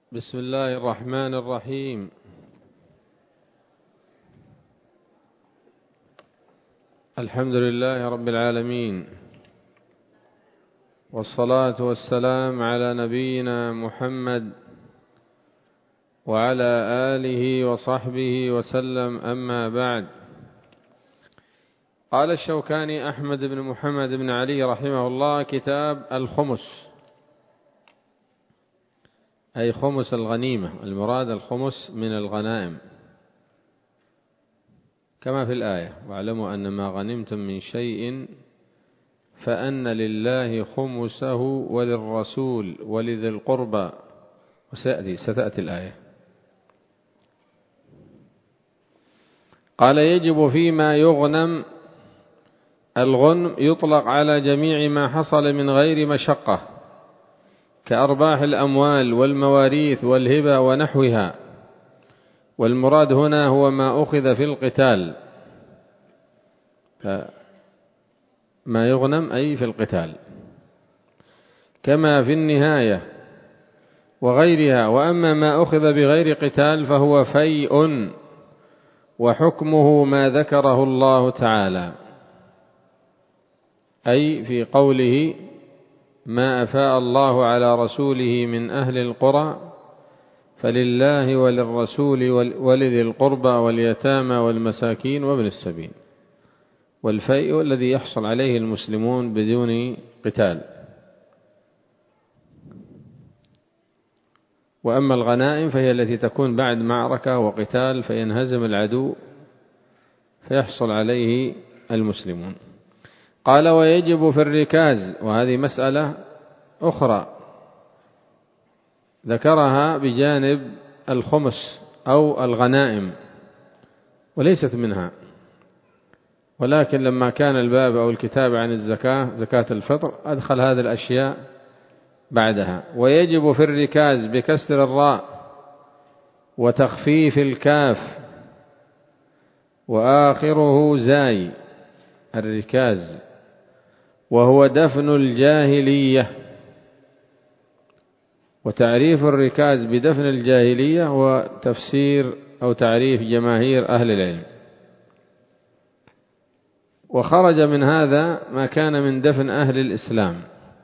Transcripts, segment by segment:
بسم الله الرحمن الرحيم. الحمد لله رب العالمين، والصلاة والسلام على نبينا محمد وعلى آله وصحبه وسلم، أما بعد. قال الشوكاني أحمد بن محمد بن علي رحمه الله: كتاب الخمس، أي خمس الغنيمة، المراد الخمس من الغنائم كما في الآية: واعلموا أن ما غنمتم من شيء فأن لله خمسه وللرسول ولذي القربى. ستأتي الآية. قال: يجب فيما يغنم. الغنم يطلق على جميع ما حصل من غير مشقة، كأرباح الأموال والمواريث والهبة ونحوها، والمراد هنا هو ما أخذ في القتال، ما يغنم أي في القتال، كما في النهاية وغيرها. وأما ما أخذ بغير قتال فهو فيء، وحكمه ما ذكره الله تعالى، أي في قوله: ما أفاء الله على رسوله من أهل القرى فلله وللرسول ولذي القربى واليتامى والمساكين وابن السبيل. والفيء الذي يحصل عليه المسلمون بدون قتال. وأما الغنائم فهي التي تكون بعد معركة وقتال، فينهزم العدو فيحصل عليه المسلمون. قال: ويجب في الركاز، وهذه مسألة أخرى ذكرها بجانب الخمس أو الغنائم وليست منها، ولكن لما كان الباب أو الكتاب عن الزكاة، زكاة الفطر، أدخل هذه الأشياء بعدها. ويجب في الركاز بكسر الراء وتخفيف الكاف وآخره زاي، الركاز، وهو دفن الجاهلية. وتعريف الركاز بدفن الجاهلية هو تفسير أو تعريف جماهير أهل العلم. وخرج من هذا ما كان من دفن أهل الإسلام،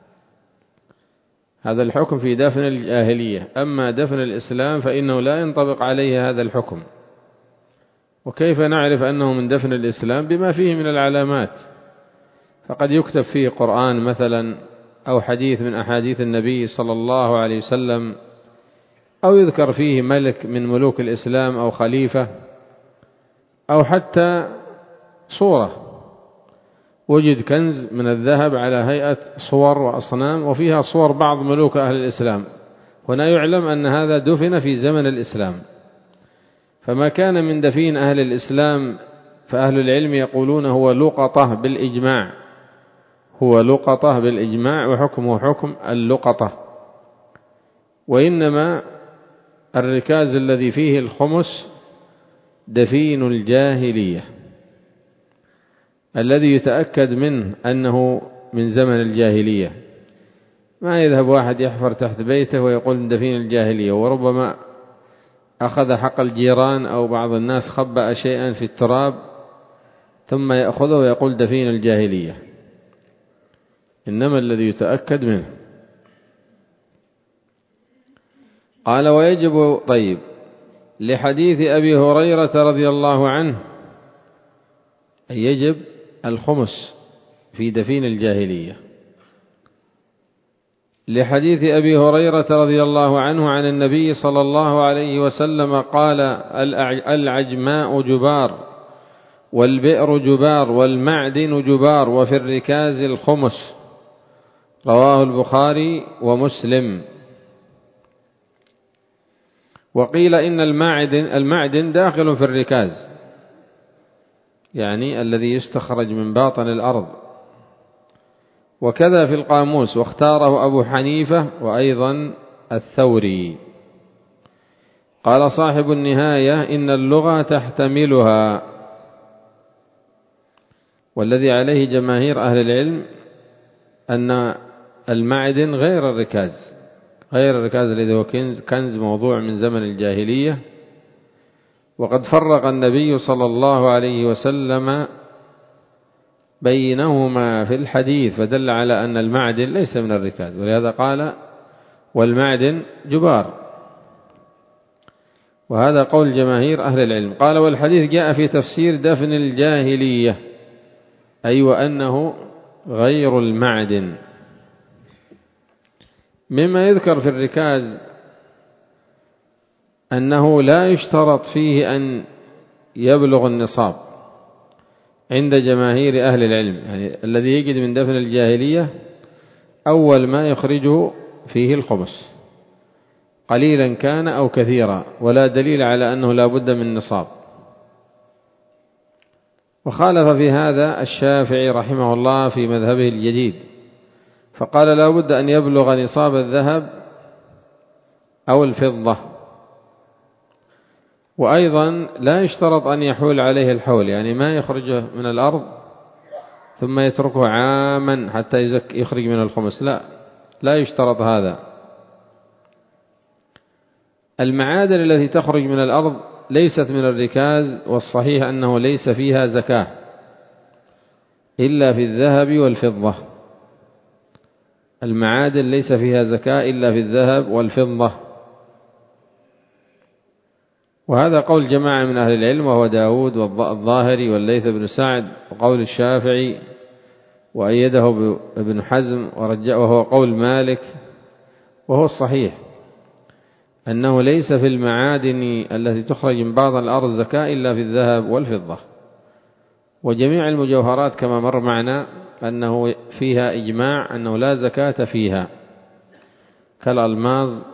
هذا الحكم في دفن الجاهلية. أما دفن الإسلام فإنه لا ينطبق عليه هذا الحكم. وكيف نعرف أنه من دفن الإسلام؟ بما فيه من العلامات، فقد يكتب فيه قرآن مثلا، أو حديث من أحاديث النبي صلى الله عليه وسلم، أو يذكر فيه ملك من ملوك الإسلام أو خليفة، أو حتى صورة، وجد كنز من الذهب على هيئة صور وأصنام وفيها صور بعض ملوك أهل الإسلام، هنا يعلم أن هذا دفن في زمن الإسلام. فما كان من دفين أهل الإسلام فأهل العلم يقولون هو لقطة بالإجماع، هو لقطة بالإجماع، وحكمه حكم اللقطة. وإنما الركاز الذي فيه الخمس دفين الجاهلية الذي يتأكد منه أنه من زمن الجاهلية. ما يذهب واحد يحفر تحت بيته ويقول من دفين الجاهلية، وربما أخذ حق الجيران أو بعض الناس خبأ شيئا في التراب ثم يأخذه ويقول دفين الجاهلية، إنما الذي يتأكد منه. قال: ويجب، طيب، لحديث أبي هريرة رضي الله عنه، أن يجب الخمس في دفين الجاهلية، لحديث أبي هريرة رضي الله عنه عن النبي صلى الله عليه وسلم قال: العجماء جبار، والبئر جبار، والمعدن جبار، وفي الركاز الخمس. رواه البخاري ومسلم. وقيل إن المعدن داخل في الركاز، يعني الذي يستخرج من باطن الأرض. وكذا في القاموس، واختاره أبو حنيفة وأيضا الثوري. قال صاحب النهاية: إن اللغة تحتملها. والذي عليه جماهير أهل العلم أن المعدن غير الركاز، غير الركاز الذي هو كنز موضوع من زمن الجاهلية. وقد فرق النبي صلى الله عليه وسلم بينهما في الحديث، فدل على أن المعدن ليس من الركاز، ولهذا قال والمعدن جبار، وهذا قول جماهير أهل العلم. قال والحديث جاء في تفسير دفن الجاهلية، أي وأنه غير المعدن. مما يذكر في الركاز أنه لا يشترط فيه أن يبلغ النصاب عند جماهير أهل العلم، يعني الذي يجد من دفن الجاهلية أول ما يخرجه فيه الخمس قليلا كان أو كثيرا، ولا دليل على أنه لا بد من نصاب. وخالف في هذا الشافعي رحمه الله في مذهبه الجديد، فقال لا بد أن يبلغ نصاب الذهب أو الفضة، وأيضا لا يشترط أن يحول عليه الحول، يعني ما يخرجه من الأرض ثم يتركه عاما حتى يخرج من الخمس، لا يشترط هذا. المعادن التي تخرج من الأرض ليست من الركاز، والصحيح أنه ليس فيها زكاة إلا في الذهب والفضة. المعادن ليس فيها زكاة إلا في الذهب والفضة، وهذا قول جماعة من أهل العلم، وهو داود والظاهري والليث بن سعد، وقول الشافعي وأيده ابن حزم وهو قول مالك. وهو الصحيح أنه ليس في المعادن التي تخرج من بعض الأرض زكاة إلا في الذهب والفضة. وجميع المجوهرات كما مر معنا أنه فيها إجماع أنه لا زكاة فيها، كالألماظ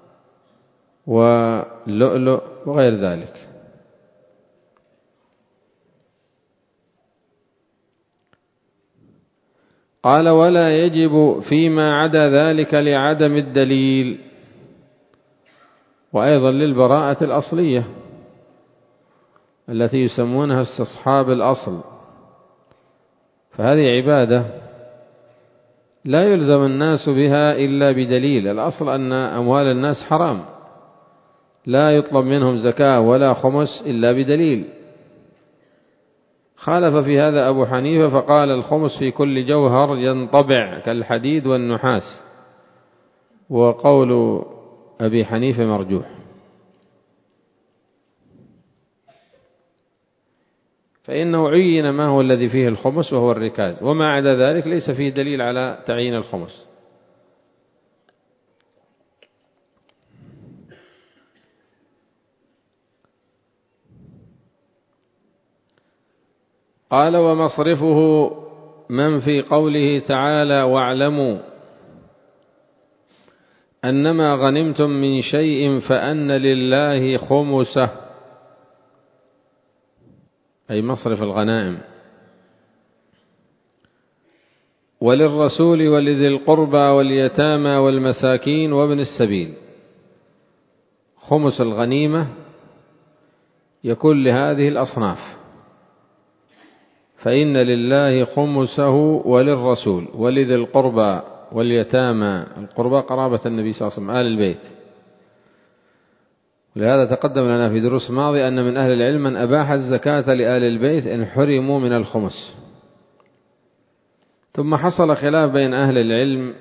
واللؤلؤ وغير ذلك. قال ولا يجب فيما عدا ذلك لعدم الدليل، وأيضا للبراءة الأصلية التي يسمونها استصحاب الأصل، فهذه عبادة لا يلزم الناس بها إلا بدليل. الأصل أن أموال الناس حرام، لا يطلب منهم زكاة ولا خمس إلا بدليل. خالف في هذا أبو حنيفة فقال الخمس في كل جوهر ينطبع كالحديد والنحاس، وقول أبي حنيفة مرجوح. فإنه عين ما هو الذي فيه الخمس وهو الركاز، وما عدا ذلك ليس فيه دليل على تعيين الخمس. قال ومصرفه من في قوله تعالى واعلموا أنما غنمتم من شيء فأن لله خمسه، أي مصرف الغنائم، وللرسول ولذي القربى واليتامى والمساكين وابن السبيل. خمس الغنيمة يكون لهذه الأصناف، فإن لله خمسه وللرسول ولذي القربى واليتامى. القربى قرابة النبي صلى الله عليه وسلم آل البيت، ولهذا تقدم لنا في دروس ماضية أن من أهل العلم من أباح الزكاة لآل البيت إن حرموا من الخمس. ثم حصل خلاف بين أهل العلم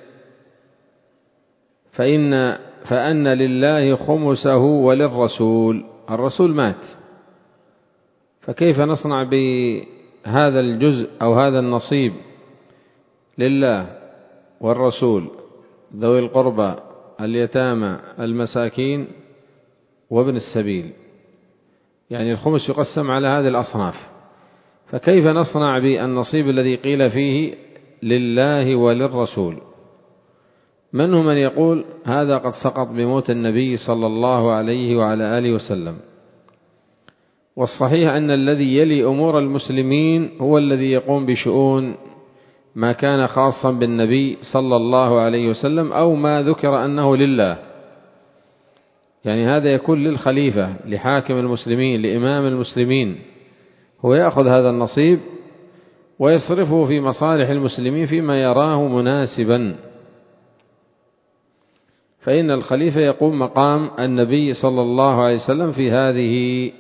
فأن لله خمسه وللرسول. الرسول مات، فكيف نصنع بهذا الجزء أو هذا النصيب لله والرسول ذوي القربى اليتامى المساكين وابن السبيل؟ يعني الخمس يقسم على هذه الأصناف، فكيف نصنع بالنصيب الذي قيل فيه لله وللرسول؟ منهم من يقول هذا قد سقط بموت النبي صلى الله عليه وعلى آله وسلم، والصحيح أن الذي يلي أمور المسلمين هو الذي يقوم بشؤون ما كان خاصا بالنبي صلى الله عليه وسلم أو ما ذكر أنه لله. يعني هذا يكون للخليفة، لحاكم المسلمين، لإمام المسلمين، هو يأخذ هذا النصيب ويصرفه في مصالح المسلمين فيما يراه مناسبا. فإن الخليفة يقوم مقام النبي صلى الله عليه وسلم في هذه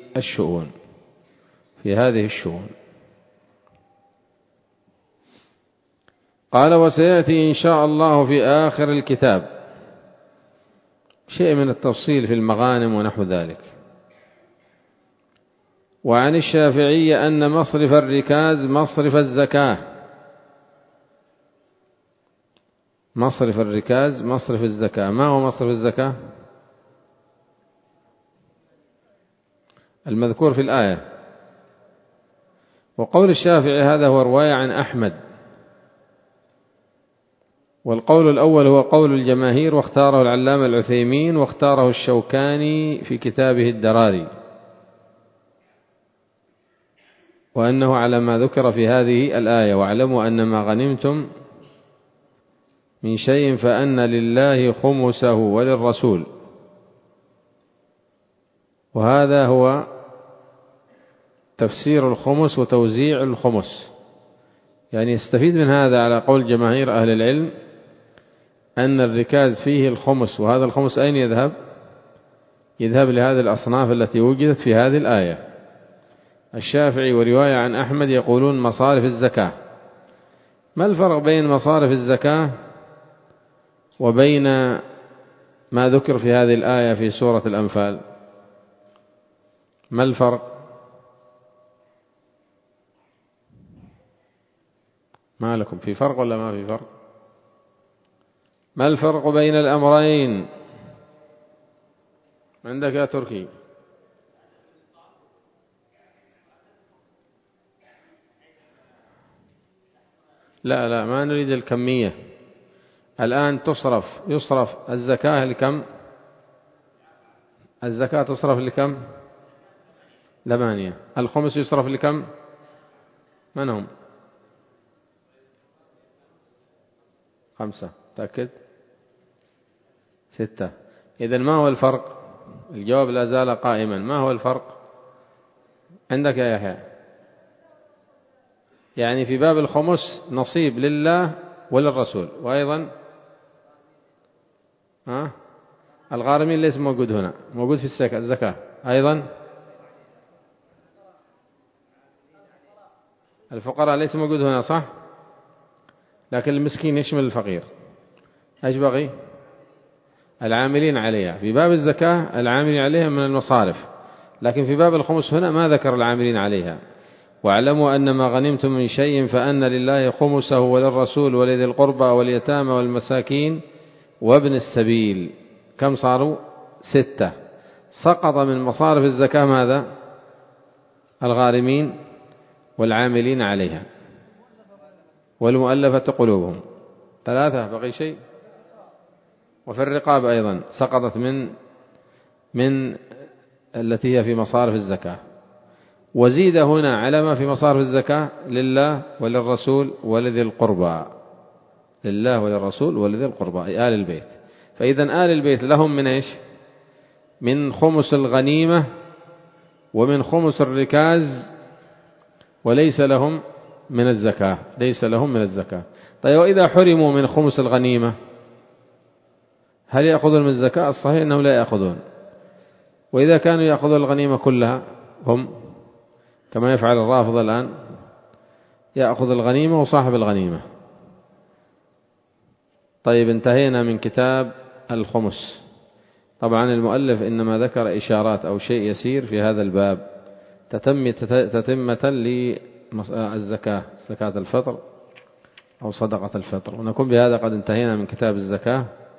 الشؤون. قال: وسيأتي إن شاء الله في آخر الكتاب شيء من التفصيل في المغانم ونحو ذلك. وعن الشافعي أن مصرف الركاز مصرف الزكاة. مصرف الركاز مصرف الزكاة. ما هو مصرف الزكاة؟ المذكور في الآية. وقول الشافعي هذا هو رواية عن أحمد، والقول الأول هو قول الجماهير، واختاره العلامة العثيمين، واختاره الشوكاني في كتابه الدراري، وأنه على ما ذكر في هذه الآية: واعلموا أن ما غنمتم من شيء فأن لله خمسه وللرسول. وهذا هو تفسير الخمس وتوزيع الخمس. يعني يستفيد من هذا على قول جماهير أهل العلم أن الركاز فيه الخمس، وهذا الخمس أين يذهب؟ يذهب لهذه الأصناف التي وجدت في هذه الآية. الشافعي ورواية عن أحمد يقولون مصارف الزكاة. ما الفرق بين مصارف الزكاة وبين ما ذكر في هذه الآية في سورة الأنفال؟ ما الفرق؟ ما لكم في فرق ولا ما في فرق؟ ما الفرق بين الأمرين عندك يا تركي؟ لا ما نريد الكمية الآن. يصرف الزكاة لكم؟ الزكاة تصرف لكم؟ 8. الخمس يصرف لكم؟ من هم؟ 5. تأكد؟ 6. إذن ما هو الفرق؟ الجواب لا زال قائما. ما هو الفرق عندك يا يحيى؟ يعني في باب الخمس نصيب لله وللرسول، وأيضا الغارمين ليس موجود هنا، موجود في الزكاة. أيضا الفقراء ليس موجود هنا، صح؟ لكن المسكين يشمل الفقير. ايش بقي؟ العاملين عليها. في باب الزكاة العاملين عليها من المصارف، لكن في باب الخمس هنا ما ذكر العاملين عليها. واعلموا أن ما غنمتم من شيء فأن لله خمسه وللرسول ولذي القربى واليتامى والمساكين وابن السبيل. كم صاروا؟ 6. سقط من مصارف الزكاة ماذا؟ الغارمين والعاملين عليها والمؤلفة قلوبهم. 3. بقي شيء؟ وفي الرقاب أيضا سقطت من التي هي في مصارف الزكاة. وزيد هنا على ما في مصارف الزكاة: لله وللرسول ولذي القربى. لله وللرسول ولذي القربى أي آل البيت. فإذا آل البيت لهم من إيش؟ من خمس الغنيمة ومن خمس الركاز، وليس لهم من الزكاة. ليس لهم من الزكاة. طيب وإذا حرموا من خمس الغنيمة هل يأخذون من الزكاة؟ الصحيح أنهم لا يأخذون. وإذا كانوا يأخذون الغنيمة كلها هم كما يفعل الرافض الآن، يأخذ الغنيمة وصاحب الغنيمة. طيب انتهينا من كتاب الخمس. طبعا المؤلف إنما ذكر إشارات أو شيء يسير في هذا الباب تتمة للزكاة، زكاة الفطر أو صدقة الفطر. ونكون بهذا قد انتهينا من كتاب الزكاة.